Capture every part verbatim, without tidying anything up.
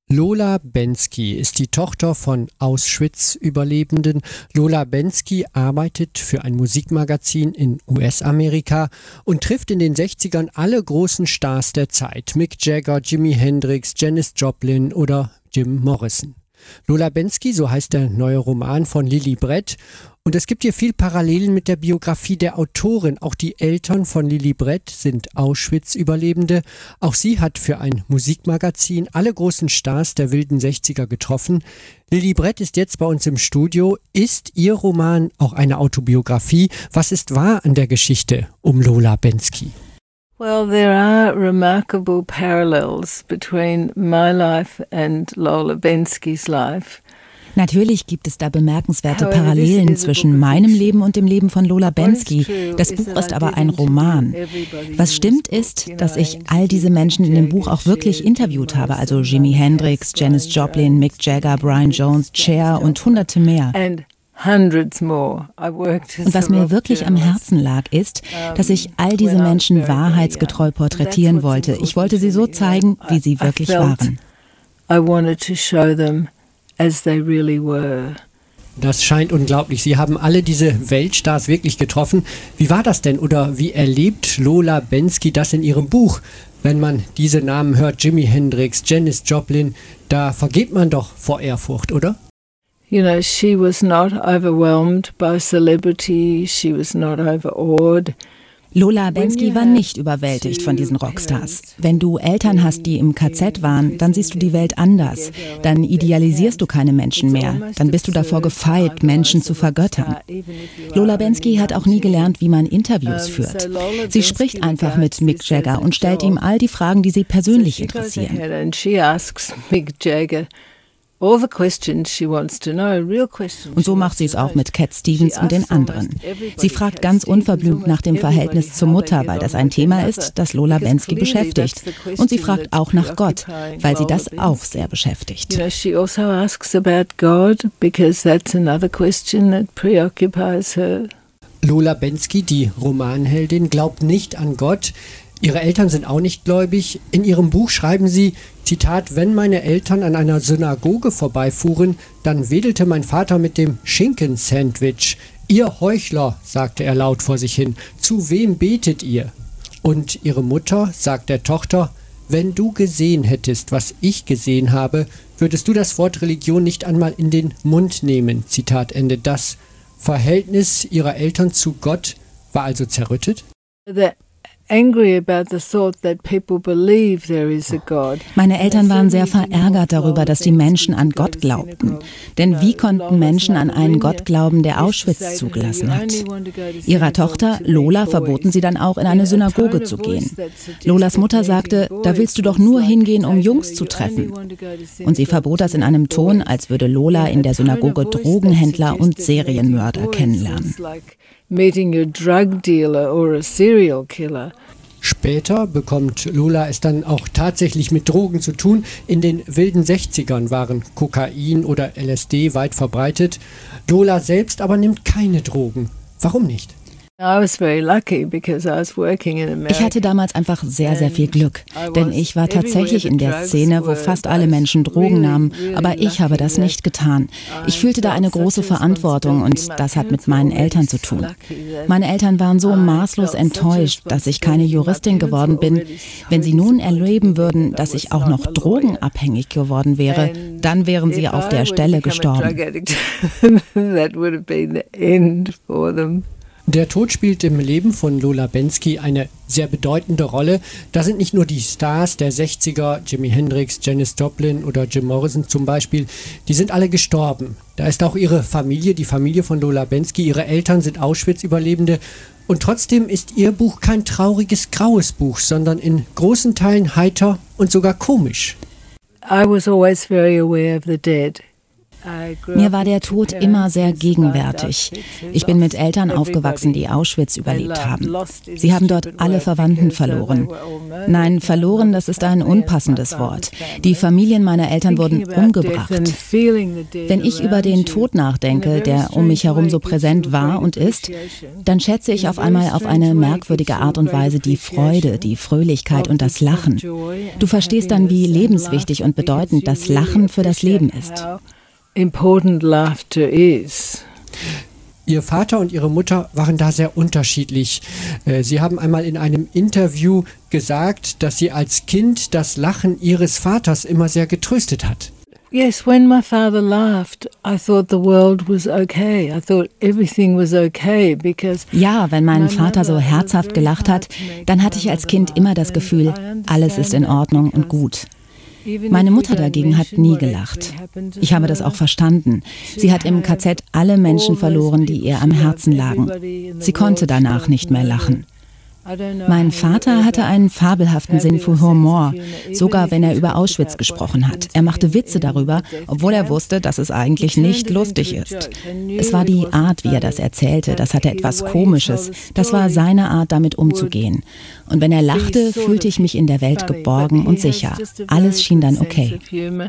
Lola Bensky ist die Tochter von Auschwitz-Überlebenden. Lola Bensky arbeitet für ein Musikmagazin in U S-Amerika und trifft in den sechzigern alle großen Stars der Zeit. Mick Jagger, Jimi Hendrix, Janis Joplin oder Jim Morrison. Lola Bensky, so heißt der neue Roman von Lili Brett. Und es gibt hier viel Parallelen mit der Biografie der Autorin. Auch die Eltern von Lili Brett sind Auschwitz-Überlebende. Auch sie hat für ein Musikmagazin alle großen Stars der wilden sechziger getroffen. Lili Brett ist jetzt bei uns im Studio. Ist ihr Roman auch eine Autobiografie? Was ist wahr an der Geschichte um Lola Bensky? Well, there are remarkable parallels between my life and Lola Bensky's life. Natürlich gibt es da bemerkenswerte Parallelen zwischen meinem Leben und dem Leben von Lola Bensky. Das Buch ist aber ein Roman. Was stimmt ist, dass ich all diese Menschen in dem Buch auch wirklich interviewt habe, also Jimi Hendrix, Janis Joplin, Mick Jagger, Brian Jones, Cher und hunderte mehr. Und was mir wirklich am Herzen lag, ist, dass ich all diese Menschen wahrheitsgetreu porträtieren wollte. Ich wollte sie so zeigen, wie sie wirklich waren. I wanted to show them as they really were. Das scheint unglaublich. Sie haben alle diese Weltstars wirklich getroffen. Wie war das denn oder wie erlebt Lola Bensky das in ihrem Buch? Wenn man diese Namen hört, Jimi Hendrix, Janis Joplin, da vergeht man doch vor Ehrfurcht, oder? You know, she was not overwhelmed by celebrity, she was not overawed. Lola Bensky war nicht überwältigt von diesen Rockstars. Wenn du Eltern hast, die im K Z waren, dann siehst du die Welt anders. Dann idealisierst du keine Menschen mehr. Dann bist du davor gefeit, Menschen zu vergöttern. Lola Bensky hat auch nie gelernt, wie man Interviews führt. Sie spricht einfach mit Mick Jagger und stellt ihm all die Fragen, die sie persönlich interessieren. All the questions she wants to know, real questions. Und so macht sie es auch mit Cat Stevens und den anderen. Sie fragt ganz unverblümt nach dem Verhältnis zur Mutter, weil das ein Thema ist, das Lola Bensky beschäftigt. Und sie fragt auch nach Gott, weil sie das auch sehr beschäftigt. You know, she also asks about God because that's another question that preoccupies her. Lola Bensky, die Romanheldin, glaubt nicht an Gott. Ihre Eltern sind auch nicht gläubig. In ihrem Buch schreiben sie, Zitat, wenn meine Eltern an einer Synagoge vorbeifuhren, dann wedelte mein Vater mit dem Schinkensandwich. Ihr Heuchler, sagte er laut vor sich hin, zu wem betet ihr? Und ihre Mutter sagt der Tochter, wenn du gesehen hättest, was ich gesehen habe, würdest du das Wort Religion nicht einmal in den Mund nehmen. Zitat Ende. Das Verhältnis ihrer Eltern zu Gott war also zerrüttet? Meine Eltern waren sehr verärgert darüber, dass die Menschen an Gott glaubten. Denn wie konnten Menschen an einen Gott glauben, der Auschwitz zugelassen hat? Ihrer Tochter Lola verboten sie dann auch, in eine Synagoge zu gehen. Lolas Mutter sagte, da willst du doch nur hingehen, um Jungs zu treffen. Und sie verbot das in einem Ton, als würde Lola in der Synagoge Drogenhändler und Serienmörder kennenlernen. Meeting a drug dealer or a serial killer. Später bekommt Lola es dann auch tatsächlich mit Drogen zu tun. In den wilden sechzigern waren Kokain oder L S D weit verbreitet. Lola selbst aber nimmt keine Drogen. Warum nicht? Ich hatte damals einfach sehr, sehr viel Glück, denn ich war tatsächlich in der Szene, wo fast alle Menschen Drogen nahmen, aber ich habe das nicht getan. Ich fühlte da eine große Verantwortung und das hat mit meinen Eltern zu tun. Meine Eltern waren so maßlos enttäuscht, dass ich keine Juristin geworden bin. Wenn sie nun erleben würden, dass ich auch noch drogenabhängig geworden wäre, dann wären sie auf der Stelle gestorben. Der Tod spielt im Leben von Lola Bensky eine sehr bedeutende Rolle. Da sind nicht nur die Stars der sechziger, Jimi Hendrix, Janis Joplin oder Jim Morrison zum Beispiel, die sind alle gestorben. Da ist auch ihre Familie, die Familie von Lola Bensky, ihre Eltern sind Auschwitz-Überlebende. Und trotzdem ist ihr Buch kein trauriges, graues Buch, sondern in großen Teilen heiter und sogar komisch. I was always very aware of the dead. Mir war der Tod immer sehr gegenwärtig. Ich bin mit Eltern aufgewachsen, die Auschwitz überlebt haben. Sie haben dort alle Verwandten verloren. Nein, verloren, das ist ein unpassendes Wort. Die Familien meiner Eltern wurden umgebracht. Wenn ich über den Tod nachdenke, der um mich herum so präsent war und ist, dann schätze ich auf einmal auf eine merkwürdige Art und Weise die Freude, die Fröhlichkeit und das Lachen. Du verstehst dann, wie lebenswichtig und bedeutend das Lachen für das Leben ist. Important laughter is. Ihr Vater und Ihre Mutter waren da sehr unterschiedlich. Sie haben einmal in einem Interview gesagt, dass Sie als Kind das Lachen Ihres Vaters immer sehr getröstet hat. Yes, when my father laughed, I thought the world was okay. I thought everything was okay because Ja, wenn mein Vater so herzhaft gelacht hat, dann hatte ich als Kind immer das Gefühl, alles ist in Ordnung und gut. Meine Mutter dagegen hat nie gelacht. Ich habe das auch verstanden. Sie hat im K Z alle Menschen verloren, die ihr am Herzen lagen. Sie konnte danach nicht mehr lachen. Mein Vater hatte einen fabelhaften Sinn für Humor, sogar wenn er über Auschwitz gesprochen hat. Er machte Witze darüber, obwohl er wusste, dass es eigentlich nicht lustig ist. Es war die Art, wie er das erzählte, das hatte etwas Komisches. Das war seine Art, damit umzugehen. Und wenn er lachte, fühlte ich mich in der Welt geborgen und sicher. Alles schien dann okay.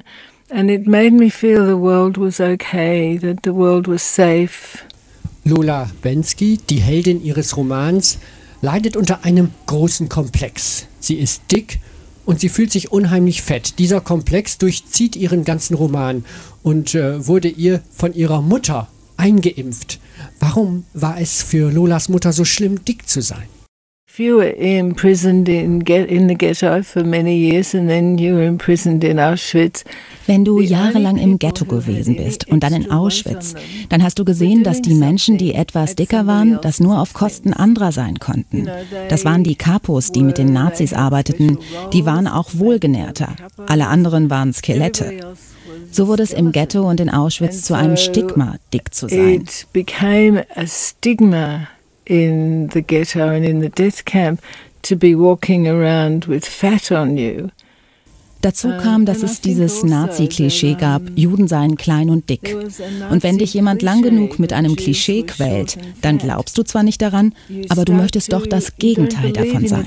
And it made me feel the world was okay, that the world was safe. Lola Bensky, die Heldin ihres Romans, leidet unter einem großen Komplex. Sie ist dick und sie fühlt sich unheimlich fett. Dieser Komplex durchzieht ihren ganzen Roman und äh, wurde ihr von ihrer Mutter eingeimpft. Warum war es für Lolas Mutter so schlimm, dick zu sein? If you were imprisoned in, in the ghetto for many years and then you were imprisoned in Auschwitz. Wenn du jahrelang im Ghetto gewesen bist und dann in Auschwitz, dann hast du gesehen, dass die Menschen, die etwas dicker waren, das nur auf Kosten anderer sein konnten. Das waren die Kapos, die mit den Nazis arbeiteten. Die waren auch wohlgenährter. Alle anderen waren Skelette. So wurde es im Ghetto und in Auschwitz zu einem Stigma, dick zu sein. It became a stigma in the ghetto and in the death camp to be walking around with fat on you. Dazu kam, dass es dieses Nazi-Klischee gab, Juden seien klein und dick. Und wenn dich jemand lang genug mit einem Klischee quält, dann glaubst du zwar nicht daran, aber du möchtest doch das Gegenteil davon sein.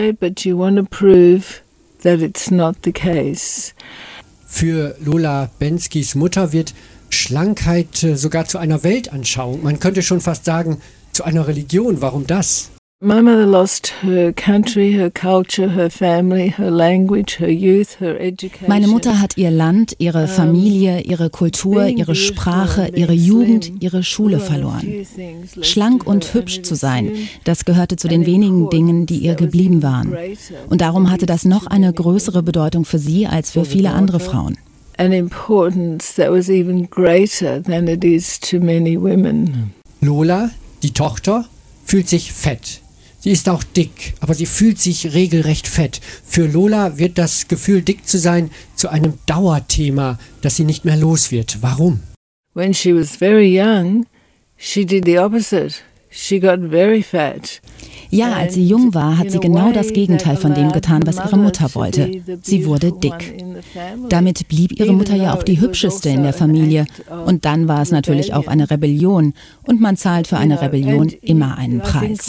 Für Lola Benskys Mutter wird Schlankheit sogar zu einer Weltanschauung. Man könnte schon fast sagen, zu einer Religion. Warum das? My mother lost her country, her culture, her family, her language, her youth, her education. Meine Mutter hat ihr Land, ihre Familie, ihre Kultur, ihre Sprache, ihre Jugend, ihre Schule verloren. Schlank und hübsch zu sein, das gehörte zu den wenigen Dingen, die ihr geblieben waren. Und darum hatte das noch eine größere Bedeutung für sie als für viele andere Frauen. An importance that was even greater than it is to many women. Lola, die Tochter, fühlt sich fett. Sie ist auch dick, aber sie fühlt sich regelrecht fett. Für Lola wird das Gefühl, dick zu sein, zu einem Dauerthema, das sie nicht mehr los wird. Warum? When she was very young, she did the opposite. She got very fat. Ja, als sie jung war, hat sie genau das Gegenteil von dem getan, was ihre Mutter wollte. Sie wurde dick. Damit blieb ihre Mutter ja auch die hübscheste in der Familie. Und dann war es natürlich auch eine Rebellion. Und man zahlt für eine Rebellion immer einen Preis.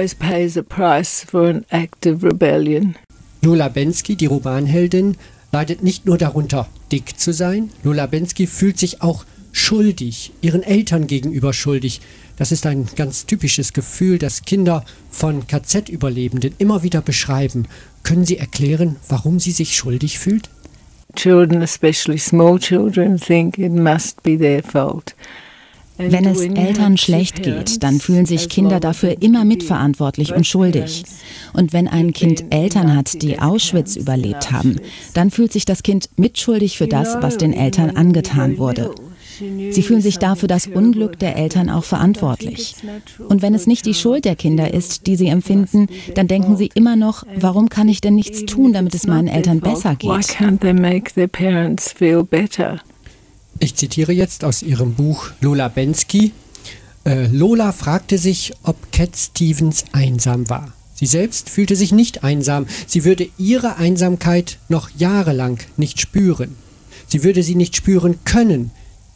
Lola Bensky, die Romanheldin, leidet nicht nur darunter, dick zu sein. Lola Bensky fühlt sich auch schuldig, ihren Eltern gegenüber schuldig. Das ist ein ganz typisches Gefühl, das Kinder von K Z-Überlebenden immer wieder beschreiben. Können Sie erklären, warum sie sich schuldig fühlt? Children, especially small children, think it must be their fault. Wenn es Eltern schlecht geht, dann fühlen sich Kinder dafür immer mitverantwortlich und schuldig. Und wenn ein Kind Eltern hat, die Auschwitz überlebt haben, dann fühlt sich das Kind mitschuldig für das, was den Eltern angetan wurde. Sie fühlen sich dafür das Unglück der Eltern auch verantwortlich. Und wenn es nicht die Schuld der Kinder ist, die sie empfinden, dann denken sie immer noch, warum kann ich denn nichts tun, damit es meinen Eltern besser geht? Ich zitiere jetzt aus ihrem Buch Lola Bensky. Äh, Lola fragte sich, ob Cat Stevens einsam war. Sie selbst fühlte sich nicht einsam. Sie würde ihre Einsamkeit noch jahrelang nicht spüren. Sie würde sie nicht spüren können,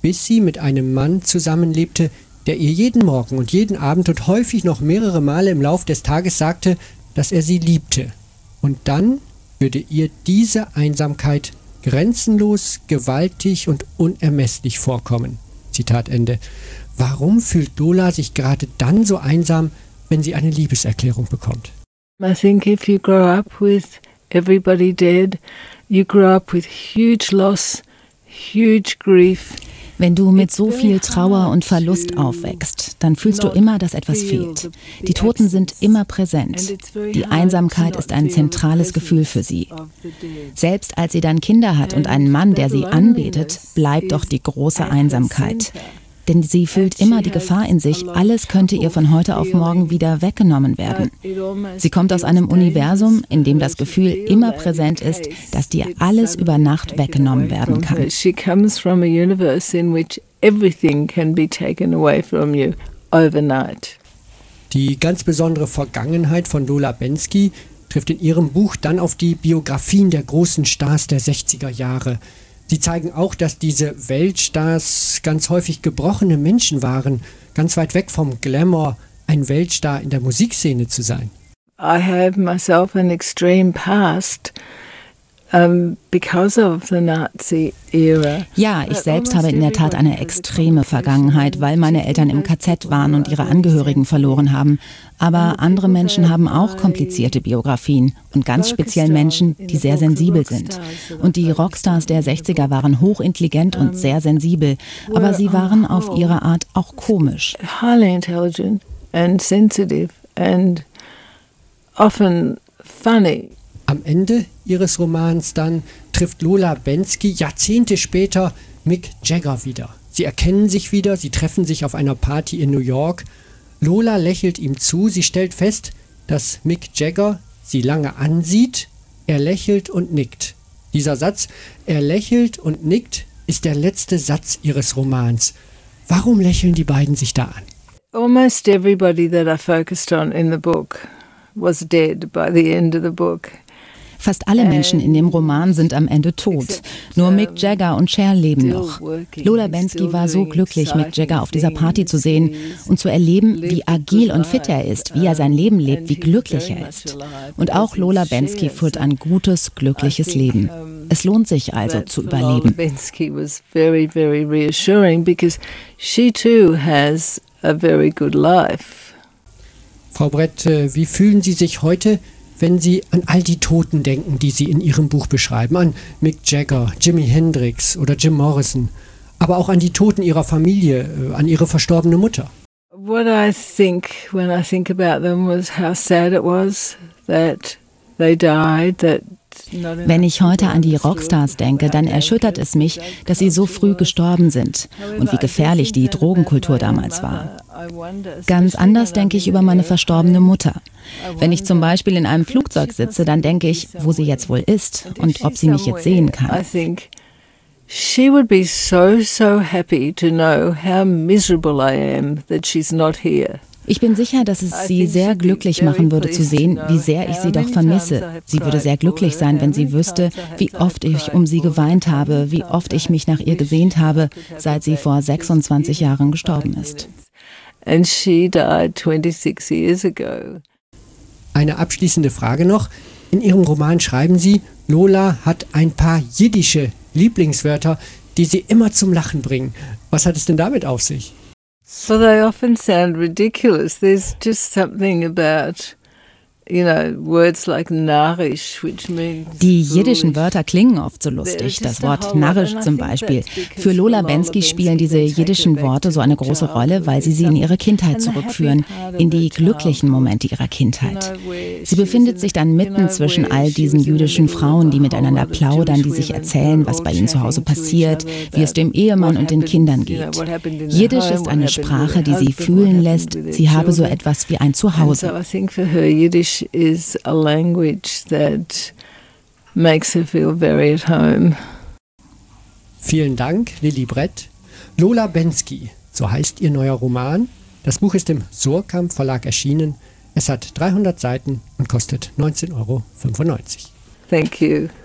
bis sie mit einem Mann zusammenlebte, der ihr jeden Morgen und jeden Abend und häufig noch mehrere Male im Lauf des Tages sagte, dass er sie liebte. Und dann würde ihr diese Einsamkeit grenzenlos, gewaltig und unermesslich vorkommen. Zitat Ende. Warum fühlt Lola sich gerade dann so einsam, wenn sie eine Liebeserklärung bekommt? I think if you grow up with everybody dead, you grow up with huge loss, huge grief. Wenn du mit so viel Trauer und Verlust aufwächst, dann fühlst du immer, dass etwas fehlt. Die Toten sind immer präsent. Die Einsamkeit ist ein zentrales Gefühl für sie. Selbst als sie dann Kinder hat und einen Mann, der sie anbetet, bleibt doch die große Einsamkeit. Denn sie fühlt immer die Gefahr in sich, alles könnte ihr von heute auf morgen wieder weggenommen werden. Sie kommt aus einem Universum, in dem das Gefühl immer präsent ist, dass dir alles über Nacht weggenommen werden kann. She comes from a universe in which everything can be taken away from you overnight. Die ganz besondere Vergangenheit von Lola Bensky trifft in ihrem Buch dann auf die Biografien der großen Stars der sechziger Jahre. Sie zeigen auch, dass diese Weltstars ganz häufig gebrochene Menschen waren, ganz weit weg vom Glamour, ein Weltstar in der Musikszene zu sein. I have myself an extreme past. Um, because of the Nazi era. Ja, ich selbst habe in der Tat eine extreme Vergangenheit, weil meine Eltern im K Z waren und ihre Angehörigen verloren haben. Aber andere Menschen haben auch komplizierte Biografien und ganz speziell Menschen, die sehr sensibel sind. Und die Rockstars der sechziger waren hochintelligent und sehr sensibel, aber sie waren auf ihre Art auch komisch. Highly intelligent and sensitive and often funny. Am Ende ihres Romans dann trifft Lola Bensky Jahrzehnte später Mick Jagger wieder. Sie erkennen sich wieder, sie treffen sich auf einer Party in New York. Lola lächelt ihm zu, sie stellt fest, dass Mick Jagger sie lange ansieht, er lächelt und nickt. Dieser Satz, er lächelt und nickt, ist der letzte Satz ihres Romans. Warum lächeln die beiden sich da an? Almost everybody that I focused on in the book was dead by the end of the book. Fast alle Menschen in dem Roman sind am Ende tot. Nur Mick Jagger und Cher leben noch. Lola Bensky war so glücklich, Mick Jagger auf dieser Party zu sehen und zu erleben, wie agil und fit er ist, wie er sein Leben lebt, wie glücklich er ist. Und auch Lola Bensky führt ein gutes, glückliches Leben. Es lohnt sich also zu überleben. Bensky was very, very reassuring because she too has a very good life. Frau Brett, wie fühlen Sie sich heute, wenn Sie an all die Toten denken, die Sie in Ihrem Buch beschreiben, an Mick Jagger, Jimi Hendrix oder Jim Morrison, aber auch an die Toten Ihrer Familie, an Ihre verstorbene Mutter? What I think when I think about them was how sad it was that they died, that Wenn ich heute an die Rockstars denke, dann erschüttert es mich, dass sie so früh gestorben sind und wie gefährlich die Drogenkultur damals war. Ganz anders denke ich über meine verstorbene Mutter. Wenn ich zum Beispiel in einem Flugzeug sitze, dann denke ich, wo sie jetzt wohl ist und ob sie mich jetzt sehen kann. She would be so, so happy to know how miserable I am that she's not here. Ich bin sicher, dass es sie sehr glücklich machen würde zu sehen, wie sehr ich sie doch vermisse. Sie würde sehr glücklich sein, wenn sie wüsste, wie oft ich um sie geweint habe, wie oft ich mich nach ihr gesehnt habe, seit sie vor sechsundzwanzig Jahren gestorben ist. And she died twenty-six years ago. Eine abschließende Frage noch. In Ihrem Roman schreiben Sie, Lola hat ein paar jiddische Lieblingswörter, die sie immer zum Lachen bringen. Was hat es denn damit auf sich? Well, they often sound ridiculous. There's just something about, you know, words like narrisch, which means Die jiddischen Wörter klingen oft so lustig. Das Wort narrisch zum Beispiel. Für Lola Bensky spielen diese jiddischen Worte so eine große Rolle, weil sie sie in ihre Kindheit zurückführen, in die glücklichen Momente ihrer Kindheit. Sie befindet sich dann mitten zwischen all diesen jüdischen Frauen, die miteinander plaudern, die sich erzählen, was bei ihnen zu Hause passiert, wie es dem Ehemann und den Kindern geht. Jiddisch ist eine Sprache, die sie fühlen lässt, sie habe so etwas wie ein Zuhause. Is a language that makes her feel very at home. Vielen Dank, Lilly Brett. Lola Bensky, so heißt ihr neuer Roman. Das Buch ist im Surkamp Verlag erschienen. Es hat dreihundert Seiten und kostet neunzehn Euro fünfundneunzig. Thank you.